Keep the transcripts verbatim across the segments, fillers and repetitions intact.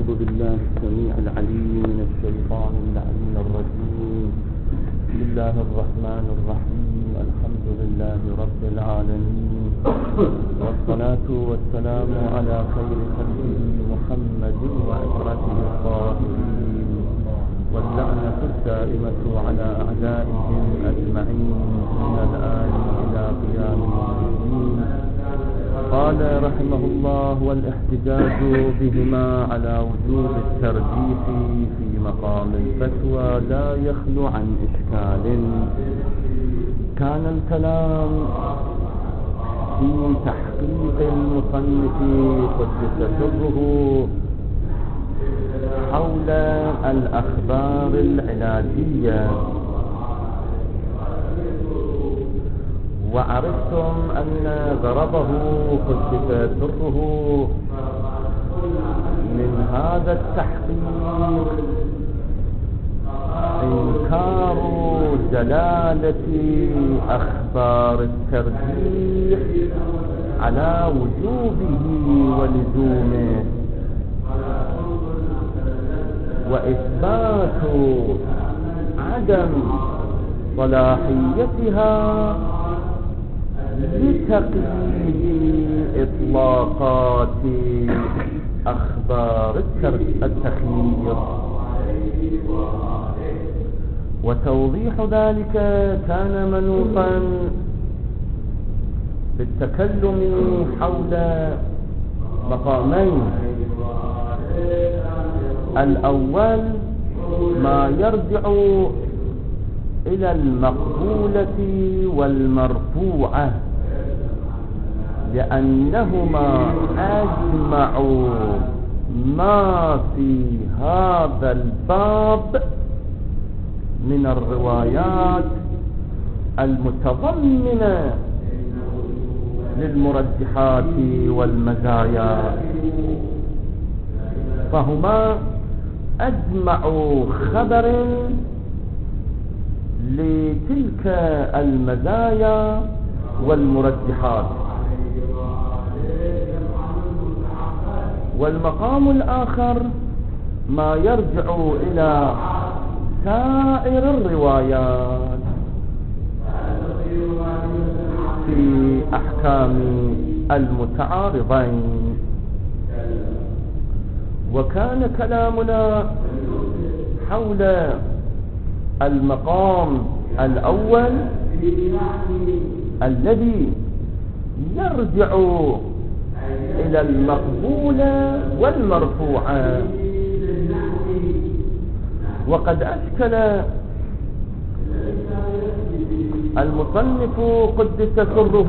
أعوذ بالله السميع العليم من الشيطان اللعين الرجيم. بسم الله الرحمن الرحيم. الحمد لله رب العالمين، والصلاة والسلام على خير خلقه محمد وعشرته الطاهرين، واللعنة الدائمة على أعدائهم أجمعين من الآن إلى قيام الدين. قال رحمه الله: والاحتجاج بهما على وجوب الترجيح في مقام الفتوى لا يخلو عن إشكال. كان الكلام في تحقيق المصنف قدس سره حول الأخبار العلاجية، وعرفتم أن غرضه قدس سره من هذا التحقيق إنكار دلالة أخبار الترجيح على وجوبه ولزومه، وإثبات عدم صلاحيتها لتقييد إطلاقات أخبار التخيير. وتوضيح ذلك كان منوطا بالتكلم حول مقامين: الأول ما يرجع إلى المقبولة والمرفوعة، لأنهما أجمع ما في هذا الباب من الروايات المتضمنة للمرجحات والمزايا، فهما أجمع خبر لتلك المزايا والمرجحات. والمقام الآخر ما يرجع إلى سائر الروايات في أحكام المتعارضين. وكان كلامنا حول المقام الأول الذي يرجع إلى المقبولة والمرفوعة. وقد أشكل المصنف قدس سره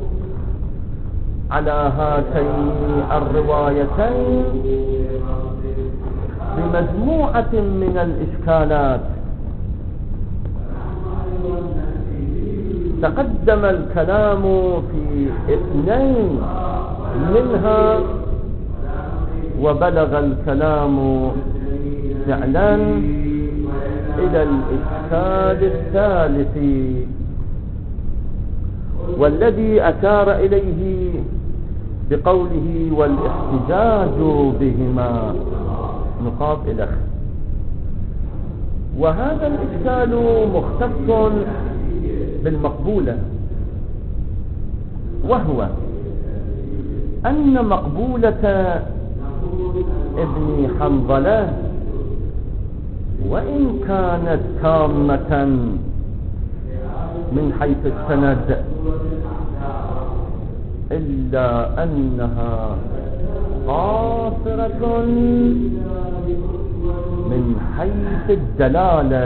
على هاتين الروايتين بمجموعة من الإشكالات. تقدم الكلام في اثنين منها، وبلغ الكلام فعلا إلى الإشكال الثالث، والذي أشار إليه بقوله والاحتجاج بهما نقاط إلى آخره. وهذا الإشكال مختص بالمقبولة، وهو أن مقبولة ابن حنظلة وإن كانت تامة من حيث السند، إلا أنها قاصرة من حيث الدلالة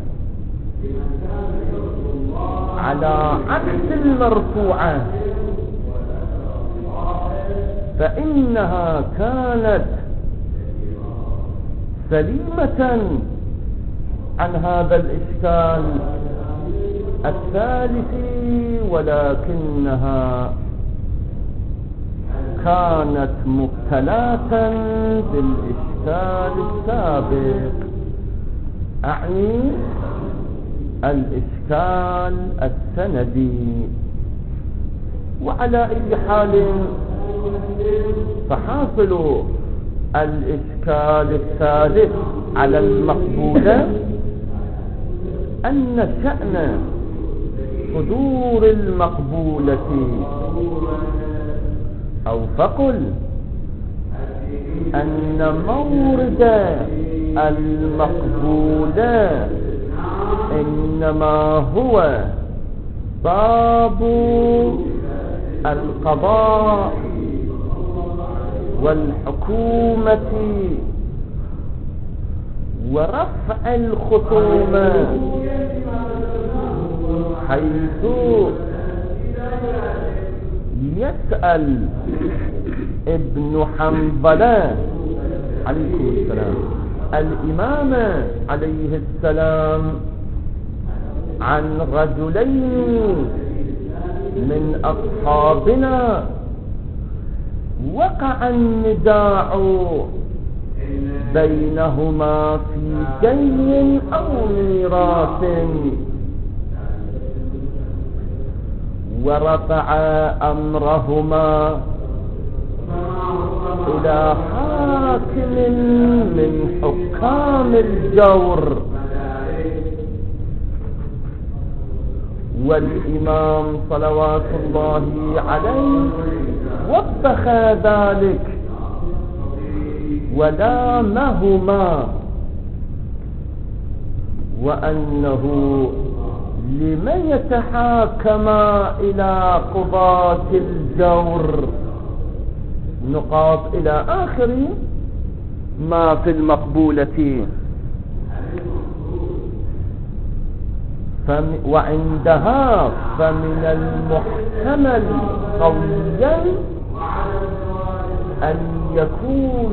على عكس المرفوعة، فإنها كانت سليمة عن هذا الإشكال الثالث، ولكنها كانت مبتلاة بالإشكال السابق، أعني الإشكال السندي. وعلى أي حال فحاصل الإشكال الثالث على المقبولة أن شأن صدور المقبولة، أو فقل أن مورد المقبولة إنما هو باب القضاء والحكومة ورفع الخصومة، حيث يسأل ابن حنظلة عليكم السلام الإمام عليه السلام عن رجلين من أصحابنا وقع النزاع بينهما في دين أو ميراث، ورفع أمرهما إلى حاكم من حكام الجور، والإمام صلوات الله عليه وبخ ذلك ولامهما، وأنه لمن يتحاكما إلى قضاة الجور، نقاط إلى آخر ما في المقبولة. وعندها فمن المحتمل قويا أن يكون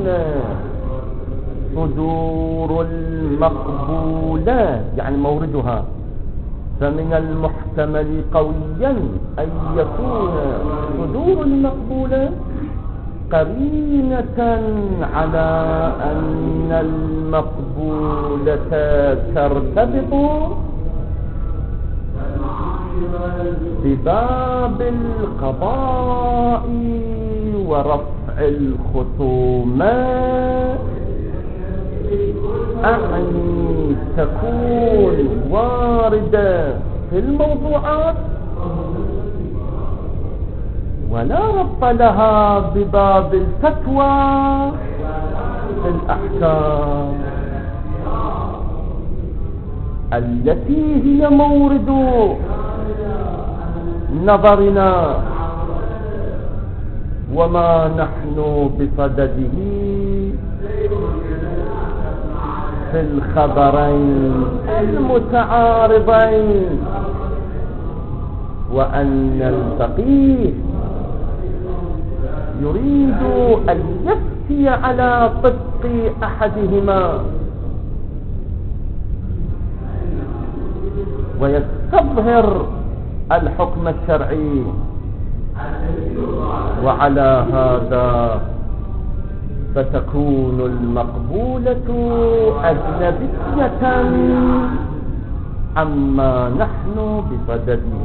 صدور المقبولة، يعني موردها، فمن المحتمل قويا أن يكون صدور المقبولة قرينة على أن المقبولة ترتبط بباب القضاء ورفع الخصومة، أعني تكون واردة في الموضوعات ولا ربط لها بباب الفتوى في الأحكام التي هي مورد نظرنا وما نحن بصدده في الخبرين المتعارضين، وأن الفقيه يريد أن يفتي على طبق أحدهما ويستظهر الحكم الشرعي، وعلى هذا فتكون المقبولة أجنبية عما نحن بصدده.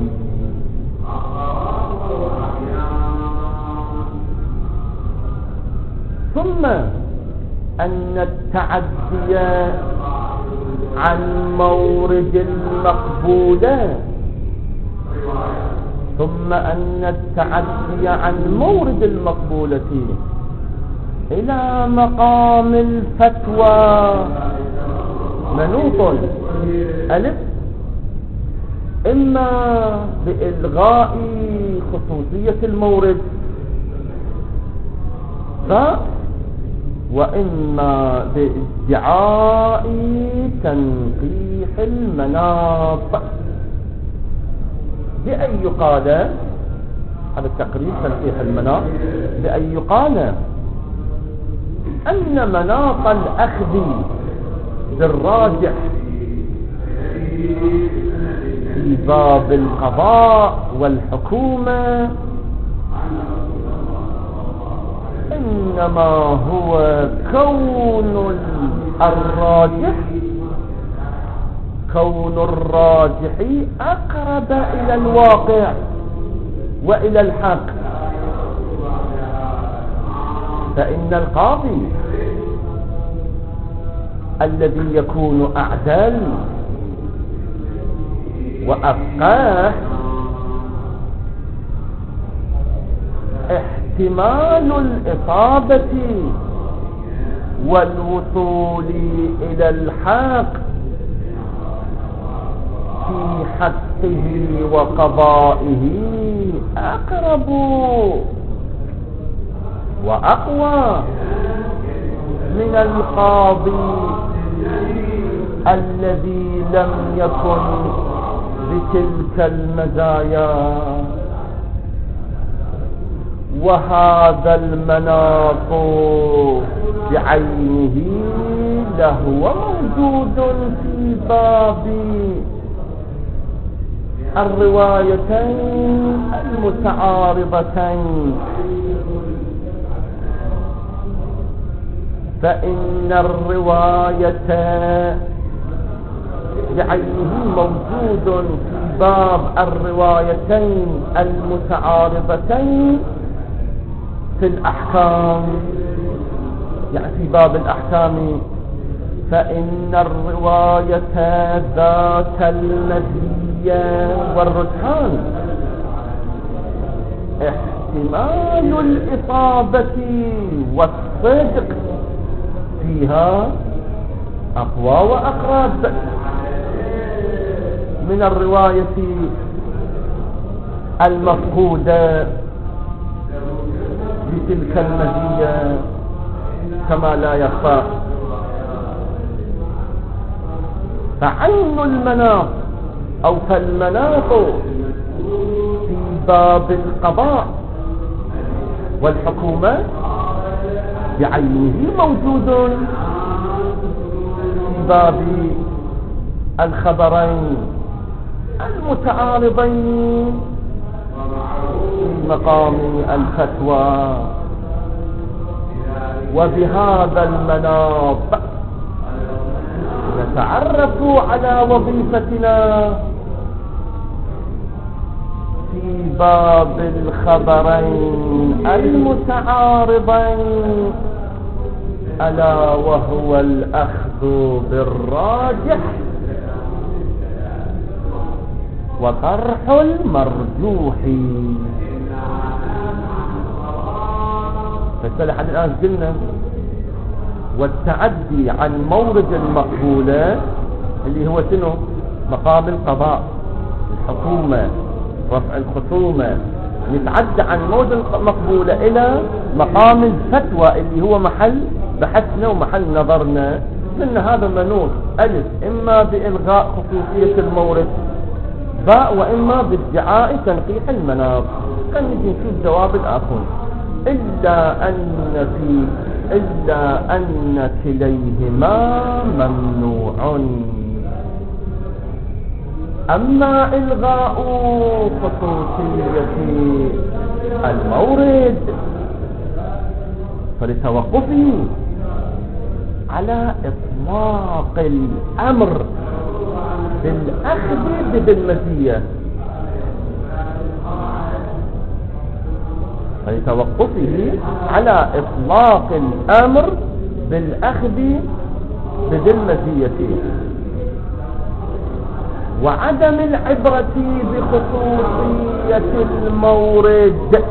ثم أن التعدي عن مورد المقبولة ثم أن التعدي عن مورد المقبولة إلى مقام الفتوى منوط ألف إما بإلغاء خصوصية المورد ف وإما بادعاء تنقيح المناط، بأن يقال هذا التقرير تنقيح المناط، بأن يقال أن مناط الأخذ بالراجح في باب القضاء والحكومة إنما هو كون الراجح كون الراجح أقرب إلى الواقع وإلى الحق، فإن القاضي الذي يكون أعدل وأفقه احتمال الإصابة والوصول إلى الحق في حقه وقضائه أقرب وأقوى من القاضي الذي لم يكن بتلك المزايا. وهذا المناط بعينه لهو موجود في باب الروايتين المتعارضتين، فإن الرواية بعينه موجود في باب الروايتين المتعارضتين في الأحكام، يعني في باب الأحكام، فإن الرواية ذات المزية والرجحان احتمال الإصابة والصدق فيها أقوى وأقرب من الرواية المفقودة بتلك المزية كما لا يخفى. فعين المناط أو فالمناط في باب القضاء والحكومة بعينه موجود في باب الخبرين المتعارضين في مقام الفتوى. وبهذا المناط نتعرف على وظيفتنا في باب الخبرين المتعارضين، ألا وهو الأخذ بالراجح وطرح المرجوح. فالسلح الآن قلنا والتعدي عن مورد المقبولة اللي هو شنو؟ مقام القضاء، الحكومة، رفع الخصومة، نتعدى عن مورد المقبولة إلى مقام الفتوى اللي هو محل بحثنا ومحل نظرنا. لأن هذا منوط ألف إما بإلغاء خصوصية المورد، باء وإما بادعاء تنقيح المناط. كان نجي نشوف جواب الآخر إلا أن في إلا أن كليهما ممنوع. أما إلغاء خصوصية المورد فلتوقفه على إطلاق الأمر بالأخذ بالمزية، فلتوقفه على إطلاق الأمر بالأخذ بالمزية وعدم العبرة بخصوصية المورد،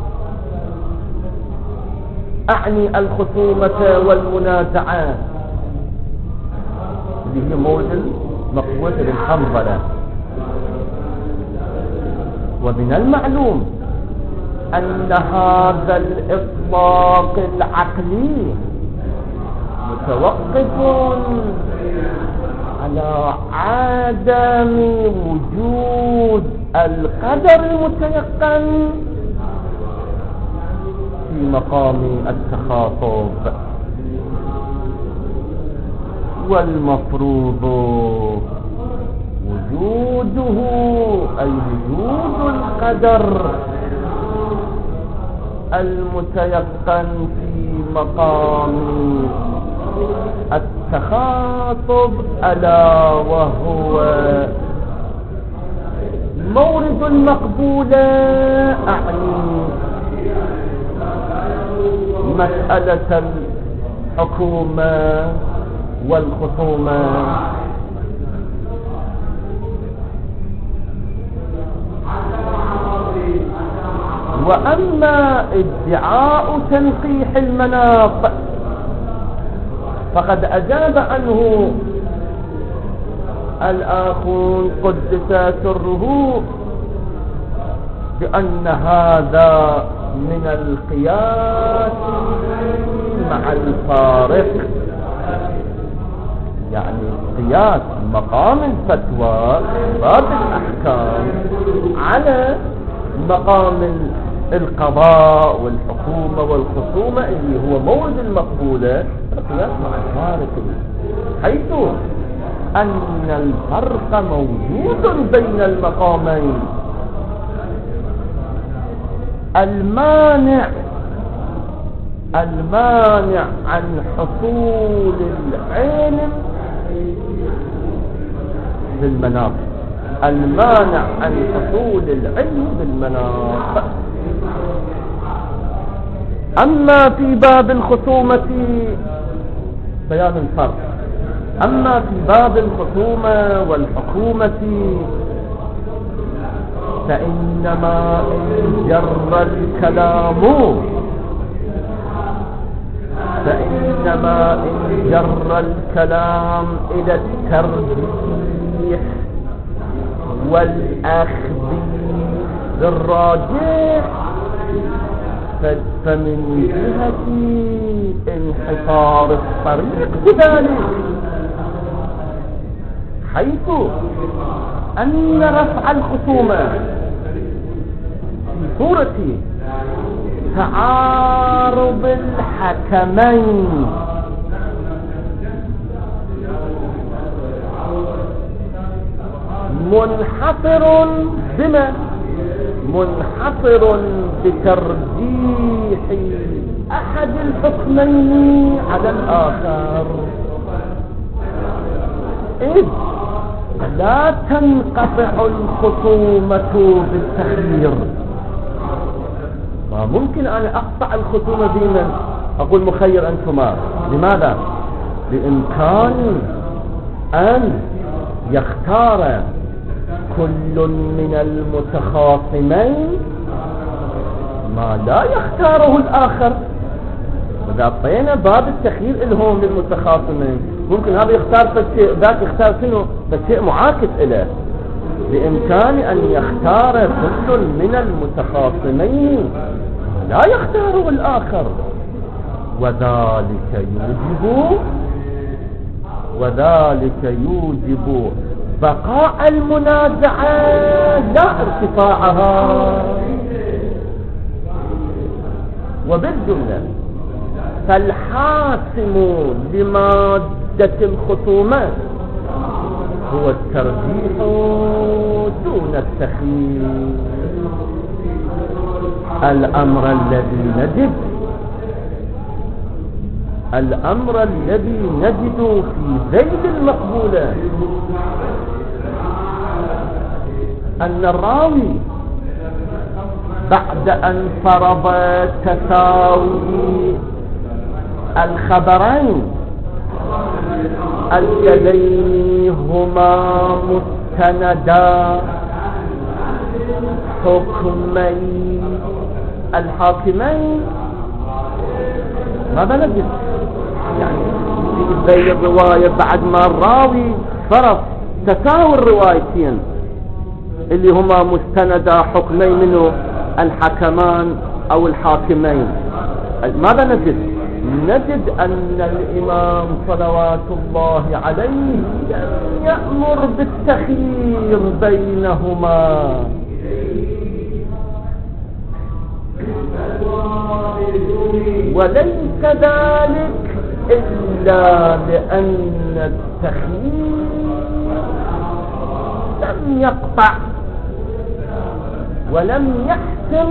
أعني الخصومة والمنازعة اللي هي مورد مقبولة للحنظلة. ومن المعلوم أن هذا الإطلاق العقلي متوقف على عدم وجود القدر المتيقن في مقام التخاطب، والمفروض وجوده أي وجود القدر المتيقن في مقام التخاطب، ألا وهو مورد المقبولة، أعني مسألة الحكومة والخصومة. وأما ادعاء تنقيح المناط فقد أجاب عنه الآخون قدس سره بأن هذا من القياس مع الفارق، يعني قياس مقام الفتوى باب الأحكام على مقام القضاء والحكومة والخصومة اللي هو مورد المقبولة، القياس مع الفارق، حيث أن الفرق موجود بين المقامين. المانع المانع عن حصول العلم بالمناط، المانع عن حصول العلم بالمناط. أما في باب الخصومة بيان الفرق، أما في باب الخصومة والحكومة فإنما إن جر الكلام فإنما إن جر الكلام إلى الترجيح والأخذ بالراجح فمن جهة انحصار الطريق بذلك، حيث أن رفع الخصومة في صورة تعارض الحكمين منحصر بما منحصر بترجيح أحد الحكمين على الآخر، إذ لا تنقطع الخصومة بالتخيير. ما ممكن أن أقطع الخصومة بمن أقول مخير أنتما، لماذا؟ بإمكاني أن يختار كل من المتخاصمين ما لا يختاره الآخر. إذا أعطينا باب التخيير لهم للمتخاصمين، ممكن هذا يختار فشيء ذاك يختار شنو فشيء معاكس له. بإمكان أن يختار كل من المتخاصمين لا يختاره الآخر، وذلك يوجب وذلك يوجب بقاء المنازعة لا ارتفاعها. وبالجملة فالحاسم لمادة الخصومة هو الترجيح دون التخيير. الأمر الذي نجد الأمر الذي نجد في ذيل المقبولة أن الراوي بعد أن فرض تساوي الخبرين اللذين هما مستندا حكمي الحاكمين، ماذا نجد؟ يعني في ذي الرواية بعد ما الراوي فرض تساوي الروايتين اللي هما مستندا حكمين منه الحكمان أو الحاكمين، ماذا نجد؟ نجد أن الإمام صلوات الله عليه لم يأمر بالتخيير بينهما، وليس ذلك إلا لأن التخيير لم يقطع ولم يحسم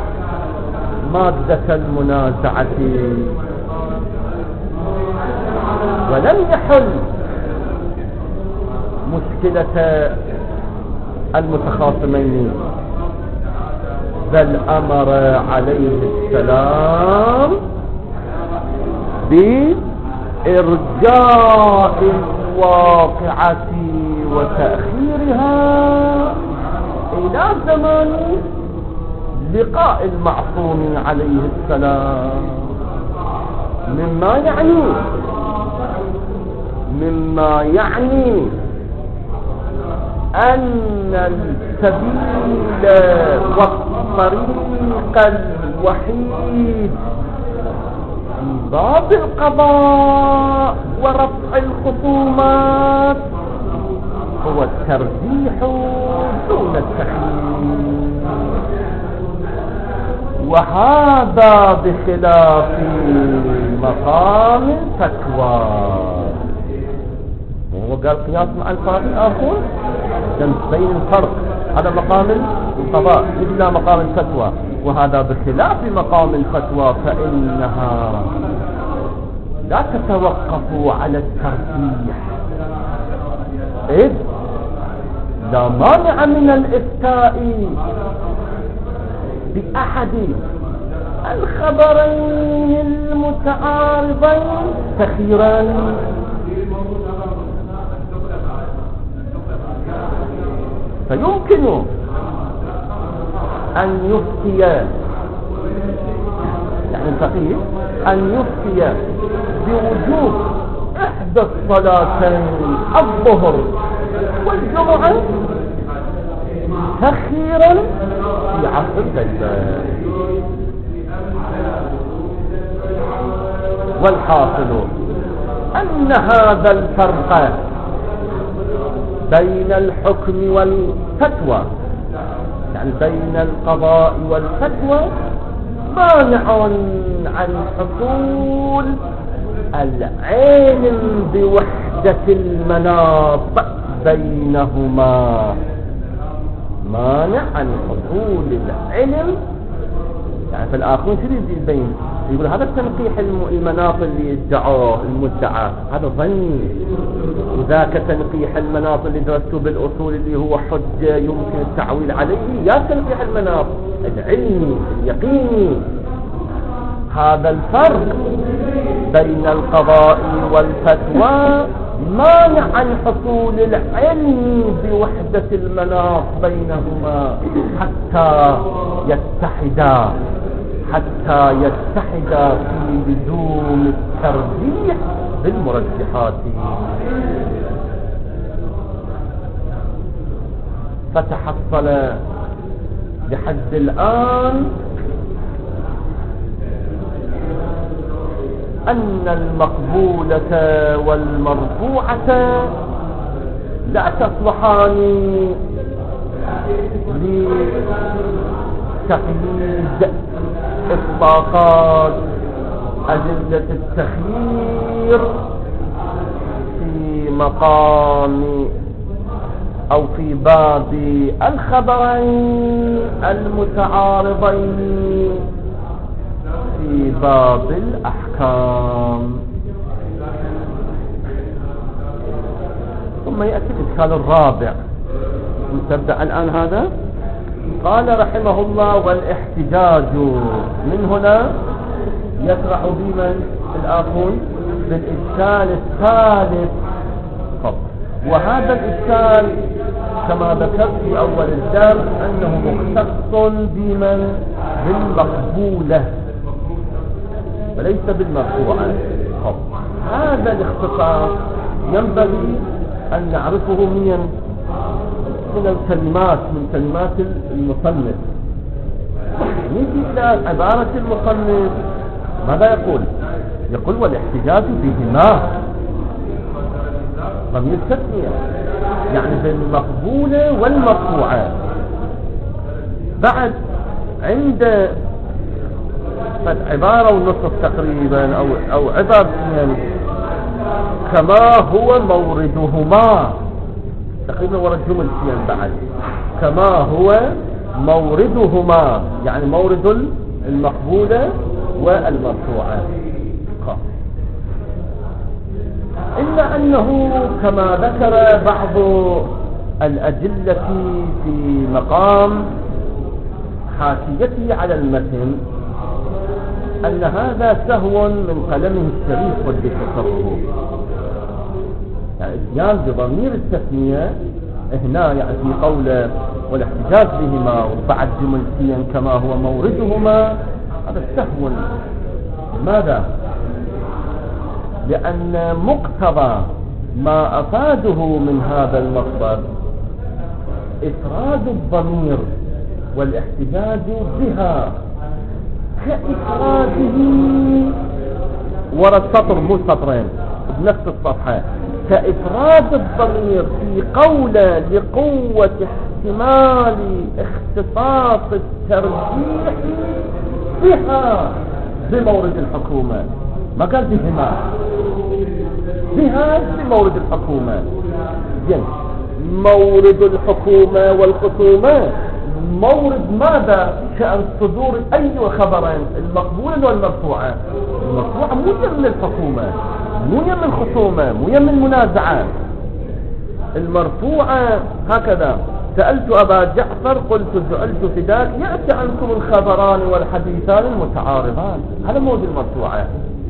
مادة المنازعة، ولم يحل مشكلة المتخاصمين، بل أمر عليه السلام إرجاء الواقعة وتأخيرها إلى زمان لقاء المعصوم عليه السلام، مما يعني مما يعني أن السبيل والطريق الوحيد في باب القضاء ورفع الخصومات هو الترجيح دون التخيير، وهذا بخلاف مقام الفتوى. وهو قال قياس مع الفاظ الآخر بين الفرق، هذا مقام القضاء إلا مقام الفتوى، وهذا بخلاف مقام الفتوى، فإنها لا تتوقف على الترجيح، إذ لا مانع من الإفتاء بأحد الخبرين المتعارضين تخيرا. فيمكن أن يفتي، يعني الفقيه أن يفتي بوجوب إحدى الصلاتين الظهر والجمعة تخيرا في عصر البيان. والحاصل أن هذا الفرق بين الحكم والفتوى، يعني بين القضاء والفتوى، مانع عن حصول العلم بوحدة المناط بينهما، مانع عن حصول العلم. يعني في الآخرين شو يبين؟ يقول هذا التنقيح المناط اللي ادعوه المدعى هذا ظني، وذاك تنقيح المناط اللي درسته بالأصول اللي هو حجة يمكن التعويل عليه، يا تنقيح المناط العلمي اليقيني. هذا الفرق بين القضاء والفتوى مانع عن حصول العلم بوحدة المناط بينهما حتى يتحدا حتى يتحدا في لزوم الترجيح بالمرجحات. فتحصل لحد الآن أن المقبولة والمرفوعة لا تصلحان لتقييد إطلاقات أدلة التخيير في مقام أو في باب الخبرين المتعارضين في باب الأحكام. ثم يأتي الإشكال الرابع، نبدأ الآن هذا. قال رحمه الله: والاحتجاج من هنا يشرح بمن الآخون بالإشكال الثالث فقط. وهذا الإشكال كما ذكرت في أول الدرس أنه مختص بمن بالمقبولة وليس بالمرفوعة. هذا الاختصاص ينبغي أن نعرفه من من الكلمات من كلمات المصنف. نيجي إلى عبارة المصنف ماذا يقول؟ يقول: والاحتجاج بهما ضمير تسمية، يعني بالمقبولة والمرفوعة. بعد عند عبارة ونصف تقريبا أو أو عبارتين كما هو موردهما تقريبا ورا الجملتين بعد كما هو موردهما، يعني مورد المقبولة والمرفوعة. إلا أنه كما ذكر بعض الأدلة في مقام حاشيته على المتن أن هذا سهو من قلمه الشريف قدس سره. يعني اتيان بضمير التثنية هنا يعني في قوله والاحتجاج بهما وبعد جملتيا كما هو موردهما، هذا سهو. لماذا؟ لأن مقتضى ما أفاده من هذا المصدر إفراد الضمير والاحتجاج بها كإفراده ورا السطر مو سطرين بنفس الصفحة، كإفراد الضمير في قوله لقوة احتمال اختصاص الترجيح بها بمورد الحكومة. ما قال بهما، بها بمورد الحكومة. جن مورد الحكومة والخصومة مورد ماذا؟ شأن صدور أي خبرين، المقبولة والمرفوعة. المرفوعة مو من الحكومة، مو من الخصومة، مو من المنازعة. المرفوعة هكذا سألت أبا جعفر قلت جعلت فداك يأتي عنكم الخبران والحديثان المتعارضان، هذا مورد المرفوعة.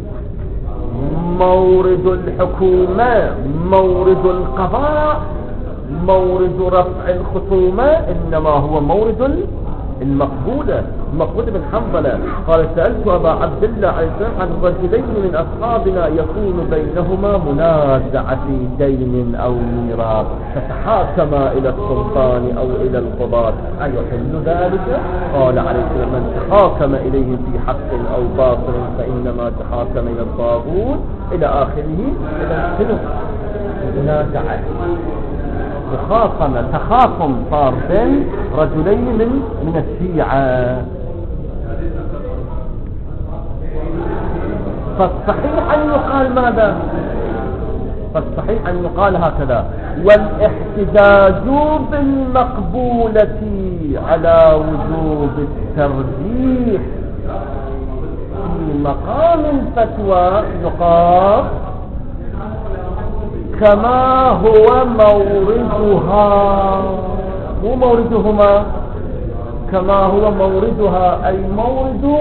مورد الحكومة مورد القضاء مورد رفع الخصومة إنما هو مورد المقبولة. المقبولة بن حنظلة قال سألت أبا عبد الله عليه السلام عن رجلين من أصحابنا يكون بينهما منازعة في دين أو ميراث فتحاكما إلى السلطان أو إلى القضاة أيحل ذلك؟ قال عليه السلام من تحاكم إليهم في حق أو باطل فإنما تحاكم إلى الطاغوت إلى آخره. إلى السنة منازعة مخاصمة تخاصم صار بين رجلين من من الشيعة. فالصحيح أن يقال ماذا؟ فالصحيح أن يقال هكذا والاحتجاج بالمقبولة على وجوب الترجيح في مقام الفتوى يقال كما هو موردها، مو موردهما، كما هو موردها أي مورد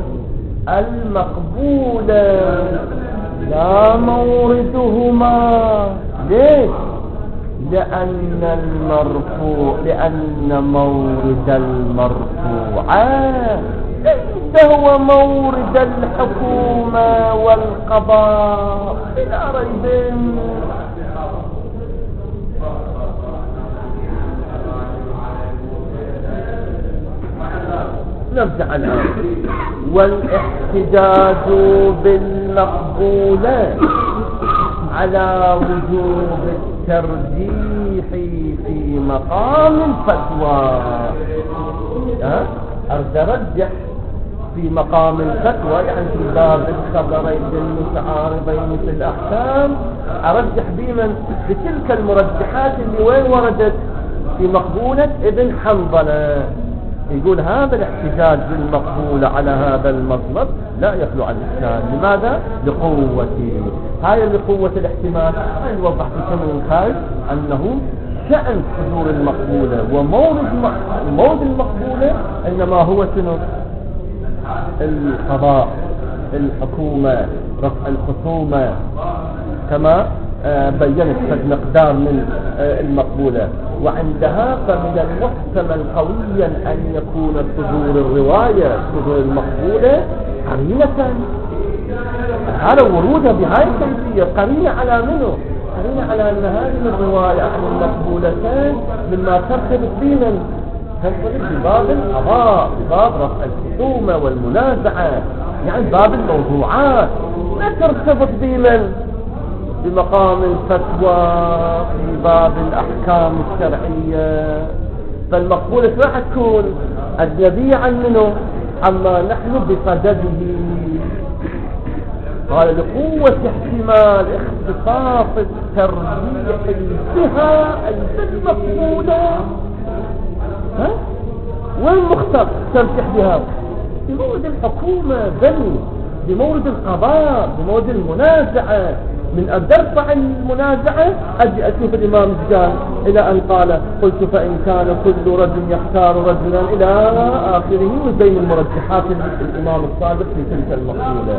المقبولة لا موردهما. ليش؟ لأن المرفوع لأن مورد المرفوع ليس هو مورد الحكومة والقضاء بلا ريب. نرجع الآن والاحتجاج بالمقبولة على وجوب الترجيح في مقام الفتوى. ها أرد أرجح في مقام الفتوى يعني في باب الخبرين المتعارضين في الأحكام أرجح بمن بتلك المرجحات اللي وين وردت في مقبولة ابن حنظلة. يقول هذا الاحتجاج بالمقبول على هذا المطلب لا يخلو عن الإشكال. لماذا؟ لقوته، هاي لقوة الاحتمال. هاي نوضح في كم خارج أنه شأن صدور المقبولة ومورد مورد المقبولة إنما هو شنو؟ القضاء، الحكومة، رفع الخصومة كما بيّنت قد مقدار من المقبولة. وعندها فمن المحتمل قويا أن يكون صدور الرواية صدور المقبولة قرينة، هذا ورودها بهاي الكيفية قرينة على منه؟ قرينة على أن هذه الرواية عن المقبولتين مما ترتبط بمن؟ ترتبط بباب القضاء، بباب رفع الخصومة والمنازعة، يعني باب الموضوعات، لا ترتبط بمن؟ بمقام الفتوى في باب الأحكام الشرعية. فالمقبولة راح تكون أجنبية عن منه؟ عما نحن بصدده. قال لقوة احتمال اختصاص الترجيح بها أي بالمقبولة. ها؟ وين مختص ترجح بها؟ بمورد الحكومة بل بمورد القضاء، بمورد المنازعة، من أن ترفع المنازعة أجي أشوف الإمام الجان إلى أن قال قلت فإن كان كل رجل يختار رجلا إلى آخره، وبين المرجحات الإمام الصادق في تلك المقولة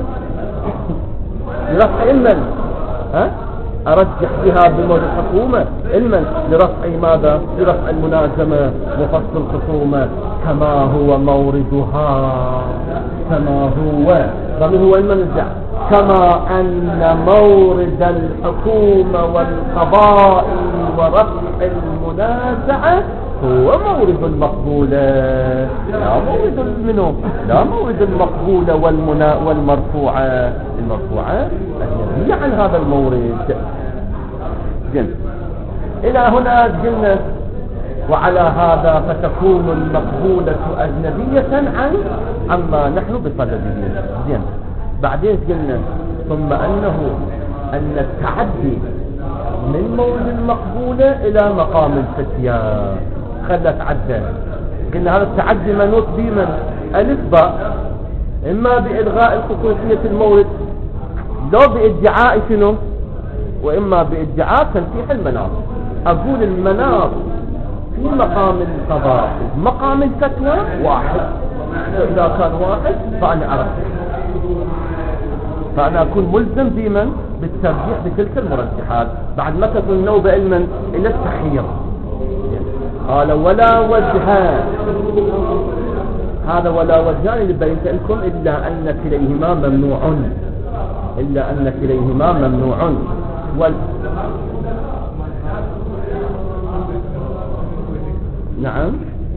لرفع إما ها أرجح بها بموت الحكومة علما لرفع ماذا؟ لرفع المنازمة وفصل الخصومة كما هو موردها، كما هو ضمن هو المنزع، كما أن مورد الحكومة والقضاء ورفع المنازعة هو مورد المقبولة، لا مورد منه، لا مورد المقبولة والمنا والمرفوعة، المرفوعة النبي عن هذا المورد. جن. إلى هنا قلنا وعلى هذا فتكون المقبولة أجنبية عن عما نحن بصدده. زين. بعدين قلنا ثم أنه أن التعدي من مورد المقبولة إلى مقام الفتيا خلت عدة. قلنا هذا التعدي منوط بمن ألف باء، إما بإلغاء الخصوصية المورد لو بإدعاء شنو، وإما بإدعاء تنفيح المناط. أقول المناط في مقام القضاء مقام الفتوى واحد، فإذا كان واحد فأنا أرى فأنا أكون ملزم بمن بالترجيح بتلك المرجحات. بعد ما تصل النوبة علما إلى التحير. قال ولا وجه، هذا ولا وجهان اللي بينت لكم إلا أن كليهما ممنوع، إلا أن كليهما ممنوع. وال... نعم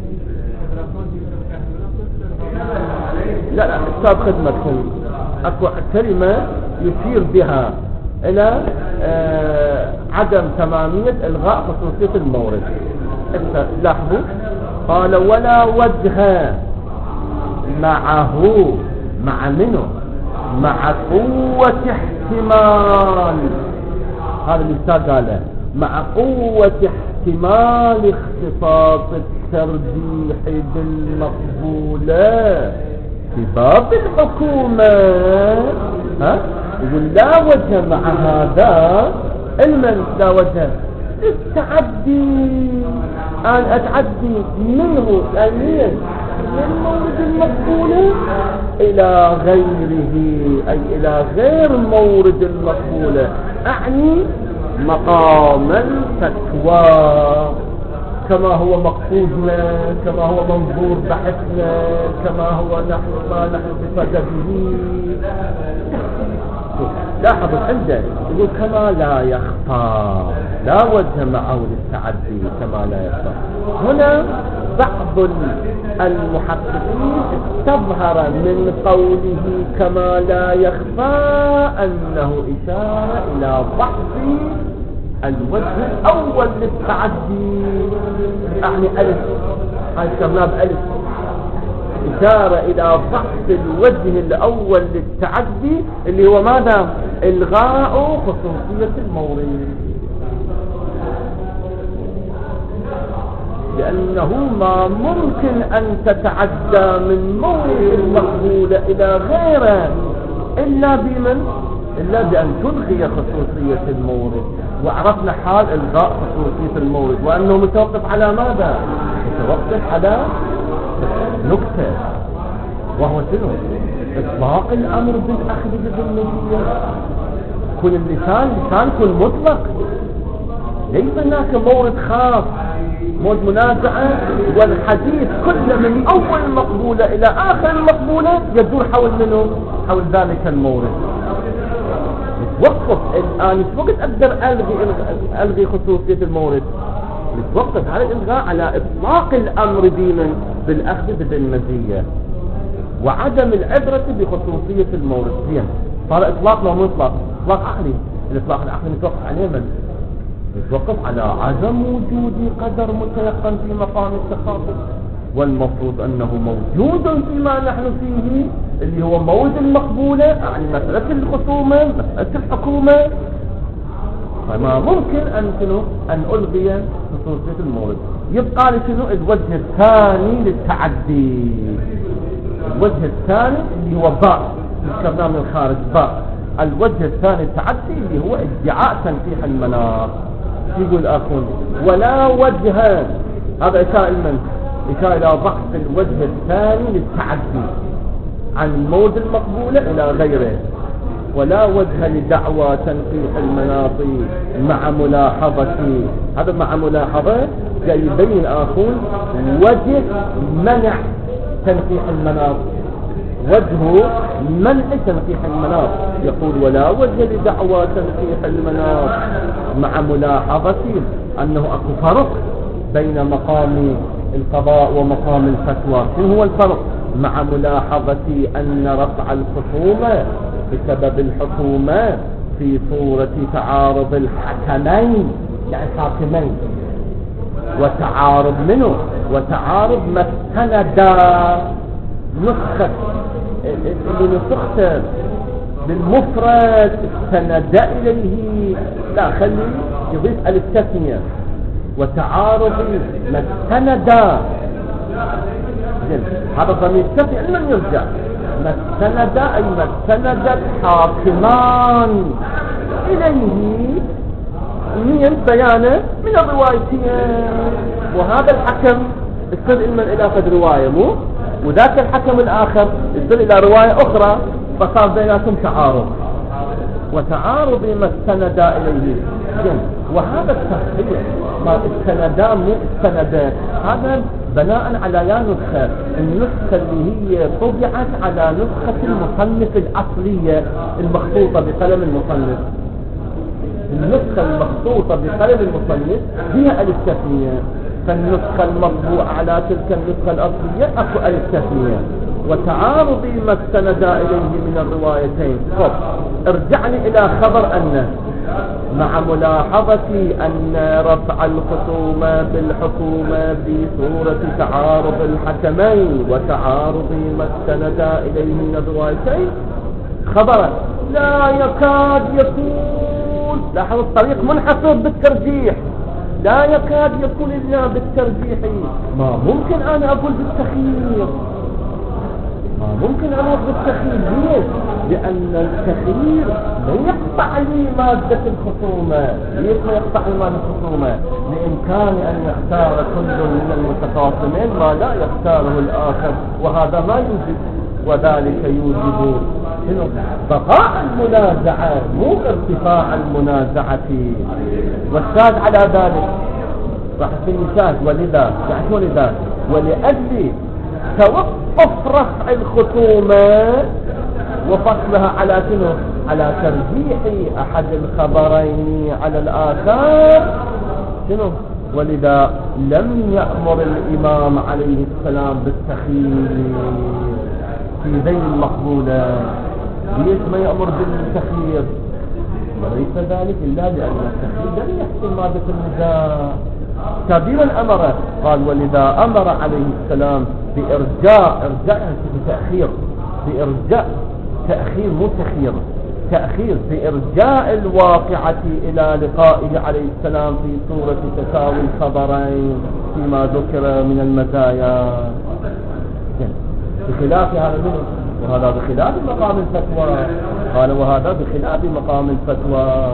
لا لا استاذ خدمتكم اكو كلمة يشير بها الى آه عدم تمامية الغاء خصوصية المورد. لاحظوا قال ولا وجه معه، مع منه مع قوة احتمال، هذا المثال قاله مع قوة احتمال اختصاص الترجيح بالمقبولة في باب الحكومة. ها يقول لا وجه مع هذا علما، لا وجه التعدي، أن أتعدي منه ثانيا من مورد المقبولة إلى غيره، أي إلى غير مورد المقبولة، أعني مقام الفتوى كما هو مقصودنا، كما هو منظور بحثنا، كما هو نحن ما نحن بصدده. لاحظوا عنده يقول كما لا يخفى، لا وجه معه للتعدي كما لا يخفى. هنا بعض المحققين استظهر من قوله كما لا يخفى أنه إشارة إلى ضعف الوجه الأول للتعدي، يعني ألف، هاي سمناه بألف، إشارة إلى ضعف الوجه الأول للتعدي اللي هو ماذا؟ إلغاء خصوصية المورد، لأنه ما ممكن أن تتعدى من مورد المقبولة إلى غيره إلا بمن؟ إلا بأن تلغي خصوصية المورد. وعرفنا حال إلغاء خصوصية المورد وأنه متوقف على ماذا؟ متوقف على نكتة، وهو شنو؟ إطلاق الأمر بالأخذ بالنية. كل اللسان لسان كل مطلق، ليس هناك مورد خاص، مورد منازعة، والحديث كله من أول المقبولة إلى آخر المقبولة يدور حول منه، حول ذلك المورد. نتوقف الآن وقت أقدر ألغي ألغي خصوصية المورد، نتوقف على الإلغاء على إطلاق الأمر بمن؟ بالأخذ بالمزية وعدم العبرة بخصوصية المورد. زين، صار إطلاق لو مطلق إطلاق عقلي. الإطلاق العقلي نتوقف عليه من؟ نتوقف على عدم وجود قدر متيقن في مقام التخاطب، والمفروض أنه موجود فيما نحن فيه اللي هو مورد المقبولة، يعني مسألة الخصومة، مسألة الحكومة. فما ممكن أن شنو؟ أن ألغي خصوصية المورد. يبقى لشنو؟ الوجه الثاني للتعدي، الوجه الثاني اللي هو باء، ذكرناه من الخارج باء، الوجه الثاني التعدي اللي هو ادعاء تنقيح المناط. يقول اخونا ولا وجه، هذا إشارة لمن؟ إشارة إلى ضعف الوجه الثاني للتعدي عن الموجة المقبولة إلى غيره. ولا وجه لدعوى تنقيح المناط مع ملاحظة، هذا مع ملاحظة جاي يبين آخون وجه منع تنقيح المناط، وجه منع تنقيح المناط. يقول ولا وجه لدعوى تنقيح المناط مع ملاحظة أنه أكو فرق بين مقام القضاء ومقام الفتوى. شنو هو الفرق؟ مع ملاحظة أن رفع الخصومة بسبب الحكومة في صورة تعارض الحكمين، يعني حاكمين، وتعارض منه وتعارض ما استند نسخة اللي نسخته بالمفرد استند إليه، لا خلي يضيف التثنية وتعارض ما استند، هذا ضمير التثنية لمن يرجع؟ ما استند أي ما استند الحاكمان إليه من بيانه من الروايتين. وهذا الحكم يصل إلى فد رواية مو، وذاك الحكم الآخر يصل إلى رواية أخرى، فصار بيناتهم تعارض، وتعارض ما استند إليه. وهذا التصحيح ما استندا مو استندات، هذا بناء على يا نسخة النسخة اللي هي طبعت على نسخة المصنف الأصلية المخطوطة بقلم المصنف. النسخة المخطوطة بقلم المصنف فيها التثنية، فالنسخة المطبوعة على تلك النسخة الأصلية أكو التثنية. وتعارض ما استند إليه من الروايتين. طب ارجعني إلى خبر أن مع ملاحظة أن رفع الخصومة بالحكومة بصورة تعارض الحكمين وتعارض ما استند إليه من الروايتين خبرا لا يكاد يكون، لاحظ الطريق منحصر بالترجيح، لا يكاد يكون إلا بالترجيح. ما ممكن أنا أقول بالتخيير، ما ممكن أنا أقول بالتخيير. ليش؟ لأن التخيير لا يقطع لي مادة الخصومة. ليش ما يقطع لي مادة الخصومة؟ بإمكان أن يختار كل من المتخاصمين ما لا يختاره الآخر، وهذا ما يوجد، وذلك يوجب بقاء المنازعة مو ارتفاع المنازعة. والشاهد على ذلك راح يكون شاهد. ولذا يعني ولذا ولأجل توقف رفع الخصومة وفصلها على شنو؟ على ترجيح أحد الخبرين على الآخر شنو؟ ولذا لم يأمر الإمام عليه السلام بالتخيير في ذيل المقبولة. ليش ما يأمر بالتخيير؟ وليس ذلك إلا لأن التخيير لم يحصل مادة النزاع. كبيرا أمره قال ولذا أمر عليه السلام بإرجاء، إرجاء تأخير، بإرجاء تأخير مو تخيير، تأخير بإرجاء الواقعة إلى لقائه عليه السلام في صورة تساوي الخبرين فيما ذكر من المزايا، بخلاف هذا منه. وهذا بخلاف مقام الفتوى. قال وهذا بخلاف مقام الفتوى،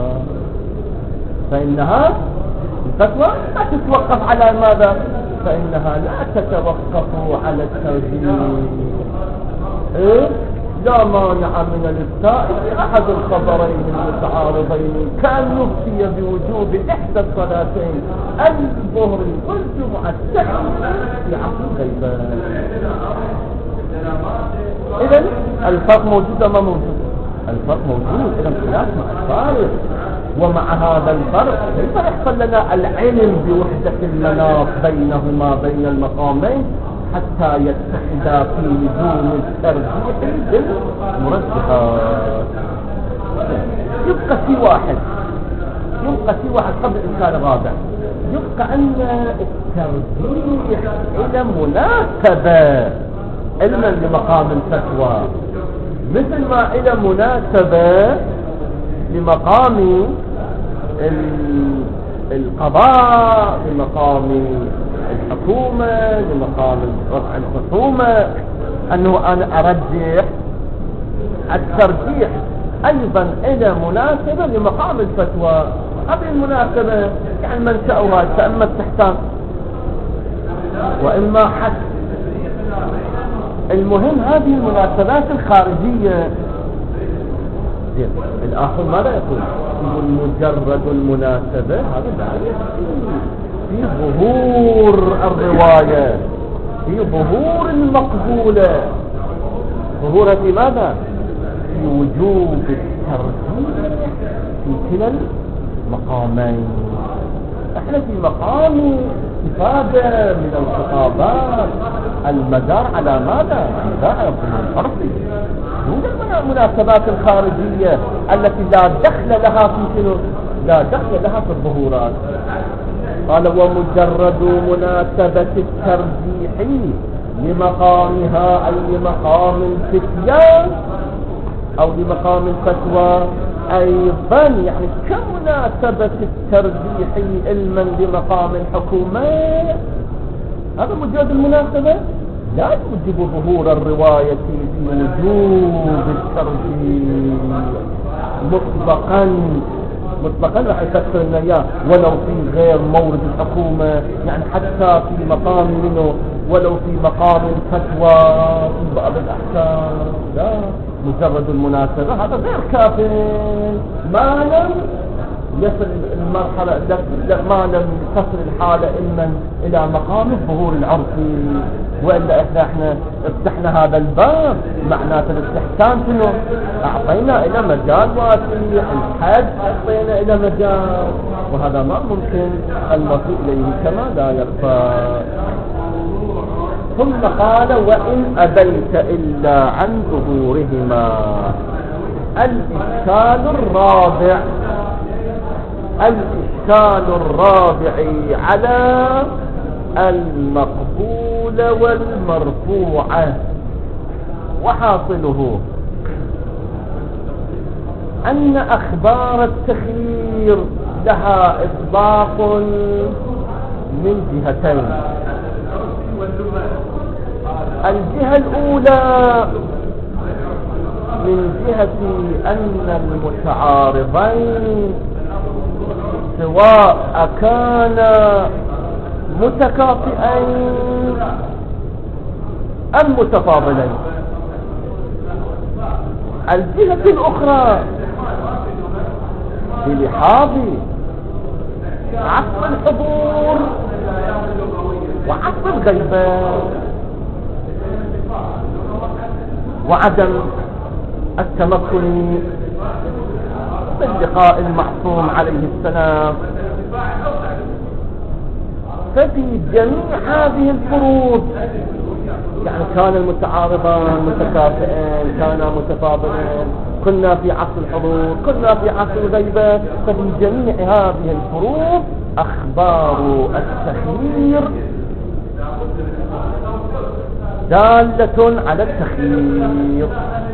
فإنها الفتوى لا تتوقف على ماذا؟ فإنها لا تتوقف على الترجيح. إيه؟ لا مانع من الإفتاء في أحد الخبرين المتعارضين، كان يفتي بوجوب إحدى الصلاتين الظهر والجمعة في عصر الغيبة. إذن الفرق موجود أم موجود؟ الفرق موجود. إذن خلاف مع الفارق، ومع هذا الفرق كيف يحصل لنا العلم بوحدة المناط بينهما بين المقامين حتى يتحدا في لزوم الترجيح بالمرجحات؟ يبقى في واحد، يبقى في واحد قبل الإمكان الرابع، يبقى أن الترجيح إلى مناسبة علما لمقام الفتوى، مثل ما إلى مناسبة لمقام القضاء، لمقام الحكومة، لمقام رفع الخصومة، أنه أنا أرجح. الترجيح أيضا إلى مناسبة لمقام الفتوى. هذه المناسبة يعني منشأها تأمل تحتان وإما حد. المهم هذه المناسبات الخارجية. الآخر ماذا يقول؟ يقول مجرد المناسبة هذا لا يكفي في ظهور الرواية، في ظهور المقبولة. ظهورها في ماذا؟ في وجوب الترجيح في كلا المقامين. احنا في مقام استفادة من الخطابات المدار على ماذا؟ المدار على الظهور الحرفي. دون المناسبات الخارجية التي لا دخل لها في شنو؟ لا دخل لها في الظهورات. قال ومجرد مناسبة الترجيح لمقامها أي لمقام الفتيان أو لمقام الفتوى أيضا، يعني كمناسبة الترجيح علما لمقام الحكومة. هذا مجرد المناسبة لا يوجب ظهور الرواية في وجوب الترجيح مطلقا. مطلقا راح يفسر لنا اياه ولو في غير مورد الحكومة، يعني حتى في مقام منه، ولو في مقام الفتوى في بعض الأحكام. لا، مجرد المناسبة هذا غير كافٍ ما لم يصل المرحلة، ما لم تصل الحالة إما إلى مقام الظهور العرفي. وإلا إحنا إحنا افتحنا هذا الباب معناته الاستحسان شنو؟ أعطينا إلى مجال واسع، الحد أعطينا إلى مجال، وهذا ما ممكن المصير إليه كما لا يخفى. ثم قال وإن أبيت إلا عن ظهورهما. الإشكال الرابع الإشكال الرابع على المقبول والمرفوعة. وحاصله أن أخبار التخيير لها إطلاق من جهتين. الجهة الأولى من جهة أن المتعارضين سواء كانا متكافئين أم متفاضلين. الجهة الأخرى بلحاظ عصر الحضور وعصر الغيبة وعدم التمكن من لقاء المعصوم عليه السلام. ففي جميع هذه الفروض يعني كان المتعارضان متكافئين، كانا متفاضلين، كنا في عصر الحضور، كنا في عصر الغيبة. ففي جميع هذه الفروض أخبار التخيير دالة على التخيير.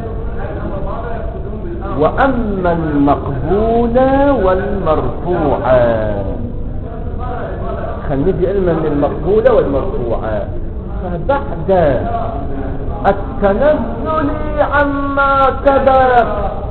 وأما المقبولة والمرفوعة، خلينا نجي علما من المقبولة والمرفوعة. فبعد التنزل عما سبق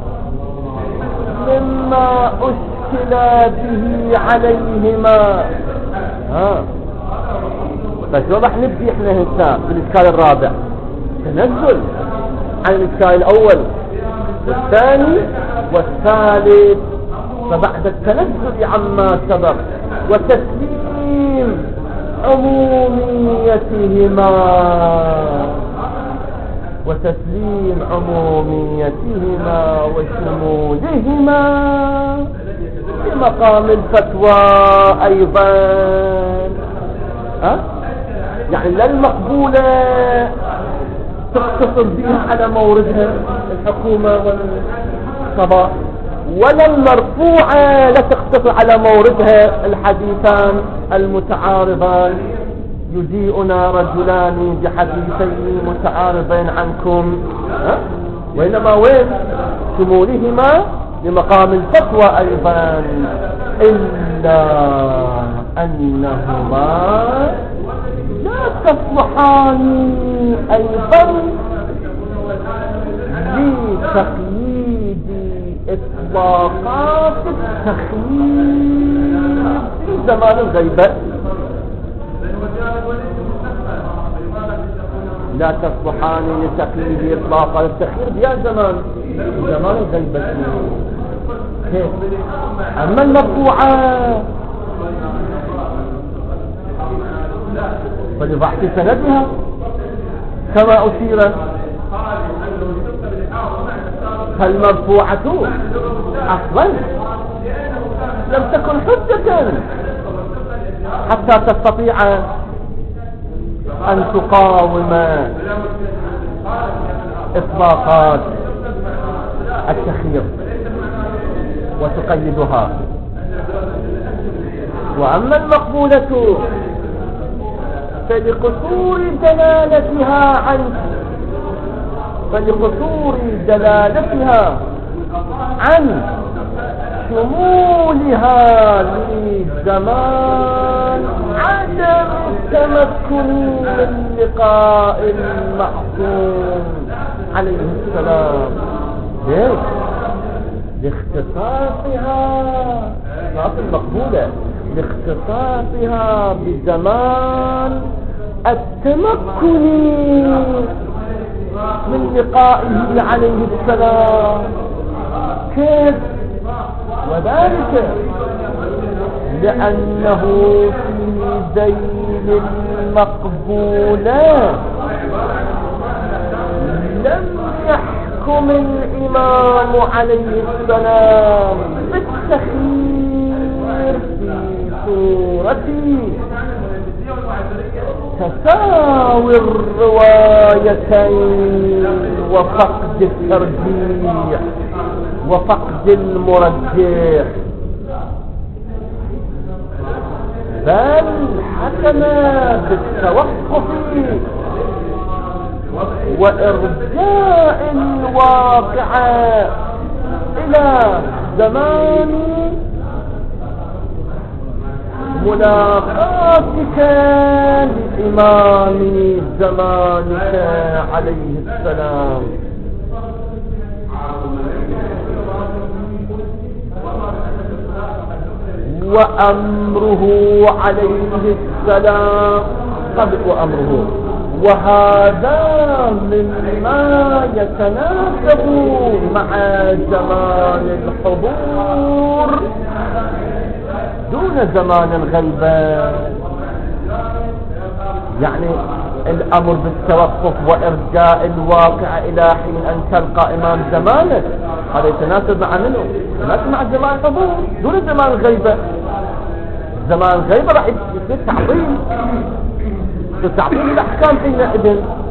مما أشكل به عليهما، ها بس واضح نبدي احنا هسه بالإشكال الرابع، تنزل عن الإشكال الأول والثاني والثالث. فبعد التنزل عما سبق وتسليم عموميتهما وتسليم عموميتهما وشمولهما في مقام الفتوى أيضا. أه؟ يعني لا المقبولة تقتصر بها على موردها الحكومة والقضاء، ولا المرفوعة لا تقتصر على موردها الحديثان المتعارضان. يجيئنا رجلان بحديثين متعارضين عنكم، أه؟ وإنما وين شمولهما لمقام الفتوى أيضا، إلا أنهما لا تصلحان أيضا لتقييد إطلاقات التخيير في زمان الغيبة. لا تصلحان لتقييد إطلاقات التخيير بيا زمان زمان الغيبة. كيف؟ أما المرفوعة فلضعف سندها كما أشير، فالمرفوعة أصلا لم تكن حجة حتى تستطيع أن تقاوم إطلاقات التخيير وتقيدها. وأما المقبولة فلقصور دلالتها عن فلقصور دلالتها عن شمولها لزمان عدم التمكن من لقاء المعصوم عليه السلام. ليش؟ لاختصاصها صارت المقبولة لاختصاصها بزمان التمكن من لقائه عليه السلام. كيف؟ وذلك لأنه في ذيل المقبولة لم يحكم الإمام عليه السلام بالتخيير في صورة تساوي الروايتين وفقد الترجيح وفقد المرجح، بل حكم بالتوقف وإرجاء الواقع إلى زمان ملاقاتك لإمام زمانك عليه السلام. وأمره عليه السلام قبل وأمره، وهذا مما يتناسب مع زمان الحضور دون زمان الغيبة. يعني الأمر بالتوقف وإرجاء الواقع إلى حين أن تلقى إمام زمانك هذا يتناسب مع منه؟ يتناسب مع زمان الحضور دون زمان الغيبة. زمان الغيبة راح يصير تعطيل تعطيل الأحكام حينئذ.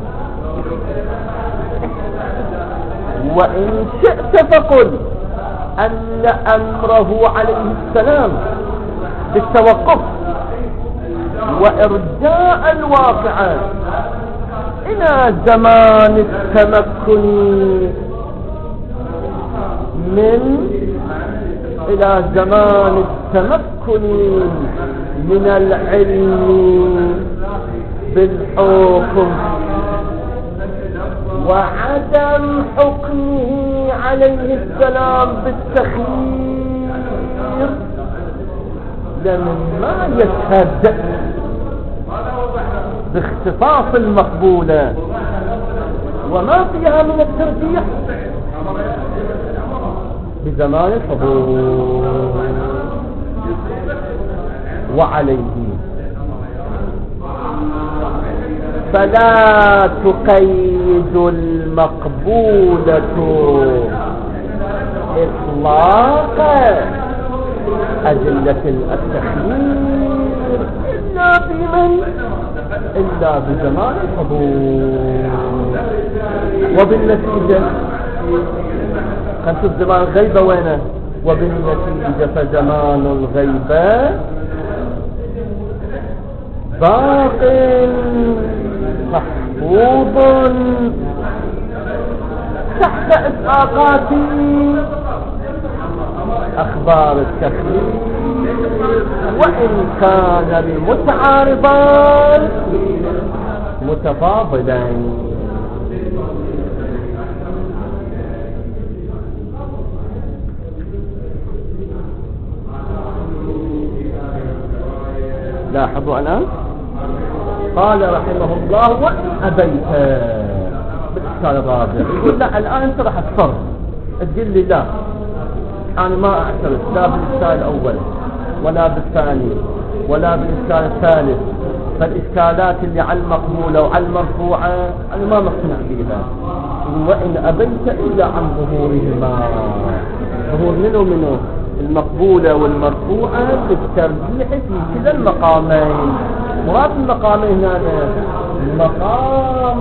وإن شئت فقل أن أمره عليه السلام بالتوقف وإرجاء الواقع إلى زمان التمكن من إلى زمان التمكن من العلم بالحكم وعدم حكمه عليه السلام بالتخيير لمما يشهد باختصاص المقبولة وما فيها من الترجيح بزمان الحضور. وعليه فلا تقيد المقبولة إطلاق أدلة التخيير إلا بمن إلا بزمان الحضور. وبالنتيجة خمس زمان الغيبة وينه؟ وبالنتيجة فزمان الغيبة باق محفوظ تحت إسقاطات أخبار التخيير، وإن كان المتعارضان متفاضلين. لاحظوا الآن قال رحمه الله وإن أبيت بالإشكال الرابع يقول لا الآن أنت راح تصر تقول لي لا أنا ما أعترف لا بالإشكال الأول ولا بالثاني ولا بالإشكال الثالث، فالإشكالات اللي على المقبولة وعلى المرفوعة أنا ما مقتنع بها. وإن أبيت إلا عن ظهورهما، ظهور منه منه المقبولة والمرفوعة بالترجيح في كلا المقامين. مراد المقامين هذا مقام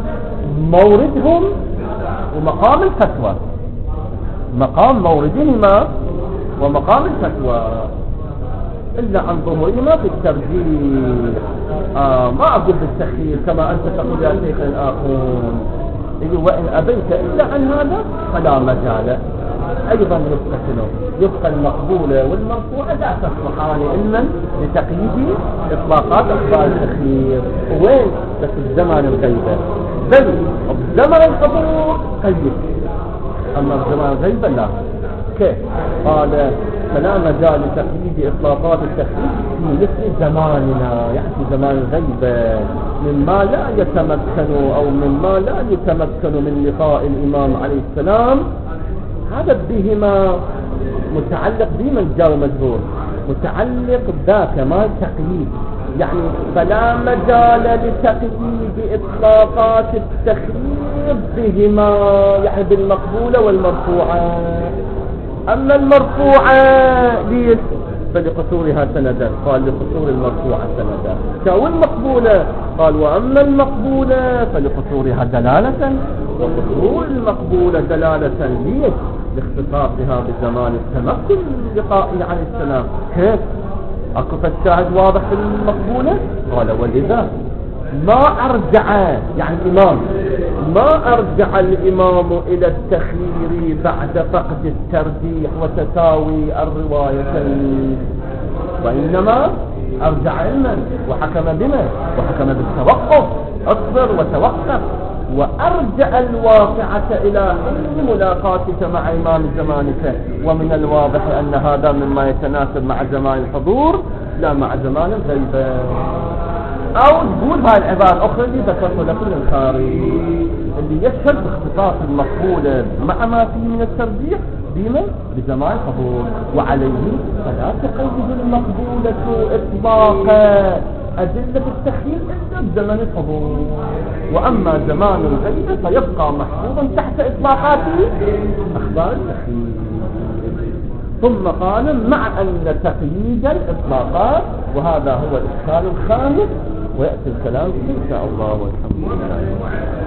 موردهم ومقام الفتوى، مقام موردهما ومقام الفتوى إلا عن ظهورهما في الترجيح. آه ما أقول بالتخيير كما أنت تقول يا شيخ الآخرون. وإن أبيت إلا عن هذا فلا مجال. أيضا يبقى شنو؟ يبقى المقبولة والمرفوعة لا تصلحان إلا لتقييد إطلاقات أخبار التخيير. وين؟ بس الزمان الغيبة، بل الزمن الحضور قيد، أما الزمان الغيبة لا. كيف؟ قال فلا مجال لتقييد إطلاقات التخيير في مثل زماننا، يعني زمان الغيبة، مما لا يتمكن أو مما لا يتمكن من لقاء الإمام عليه السلام. هذا بهما متعلق بمن جاء مجهول، متعلق ذاك ما تقييد، يعني فلا مجال لتقييد إطلاقات التخيير بهما، يعني بالمقبولة والمرفوعة. أما المرفوعة ليش؟ فلقصورها سندا، قال لقصور المرفوعة سندا. كأو المقبولة قال وأما المقبولة فلقصورها دلالة، وقصور المقبولة دلالة ليش؟ لاختصاصها بزمان التمكن من لقائه عليه السلام. كيف؟ أكو فالشاهد واضح في المقبولة؟ قال ولذا ما أرجع يعني الإمام ما أرجع الإمام إلى التخيير بعد فقد الترجيح وتساوي الروايتين، وإنما أرجع علما وحكم بما وحكم بالتوقف، اصبر وتوقف، وأرجع الواقعة إلى حين ملاقاتك مع إمام زمانك. ومن الواضح أن هذا مما يتناسب مع زمان الحضور لا مع زمان الغيبة. أو تقول بهاي العبارة الأخرى اللي ذكرت لكم الخارج اللي يشهد باختصاص المقبولة مع ما فيه من الترجيح بما بزمان الحضور، وعليه فلا تقيد المقبولة إطلاقا أدلة التخيير إلا بزمن الحضور، وأما زمان الغيبة فيبقى محفوظا تحت إطلاقاته أخبار التخيير. ثم قال مع أن تقييد الإطلاقات، وهذا هو الإشكال الخامس، ويأتي الكلام إن شاء الله والحمد لله.